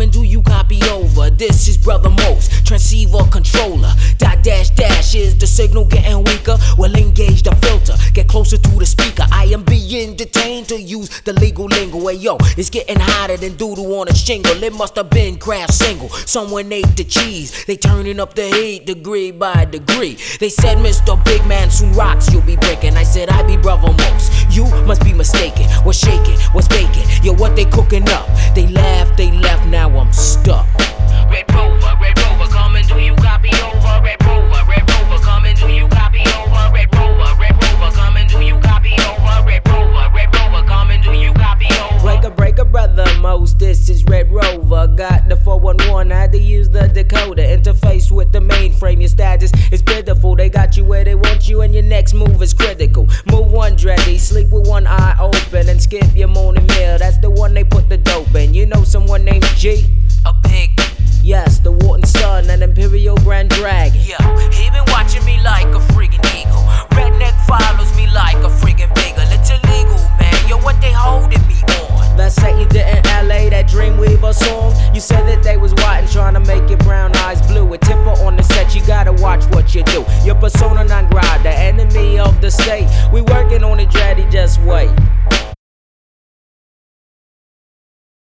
coming, do you copy over? This is Brother Most, transceiver controller. Dot dash dash, is the signal getting weaker? Well, engage the filter, get closer to the speaker. I am being detained to use the legal lingo. Hey yo, it's getting hotter than doodle on a shingle. It must have been Kraft single. Someone ate the cheese, they turning up the heat degree by degree. They said, Mr. Big Man, soon rocks you'll be breaking. I said, I be Brother Most. You must be mistaken. What's shaking? What's baking? Yo, what they cooking up? They laughed, they left, now I'm stuck. Red Rover, come and do you copy over? Red Rover, come and do you copy over? Red Rover, come and do you copy over? Red Rover, come and do you copy over? Breaker, Brother Most, this is Red Rover. Got the 411, I had to use the decoder. Interface with the mainframe, your status is pitiful. They got you where they want you and your next move is critical. Move one dready, sleep with one eye open and skip your morning meal. That's the one they put the dope in. You know someone named G? A pig. Yes, the Wharton Sun and Imperial Grand Dragon. Yo,